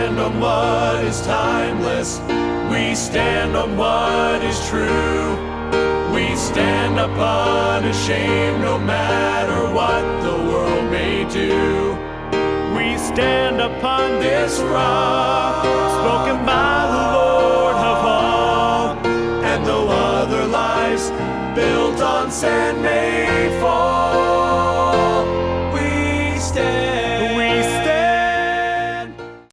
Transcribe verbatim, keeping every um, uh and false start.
stand on what is timeless. We stand on what is true. We stand up unashamed no matter what the world may do. We stand upon this rock, spoken by the Lord of all. And though other lives built on sand may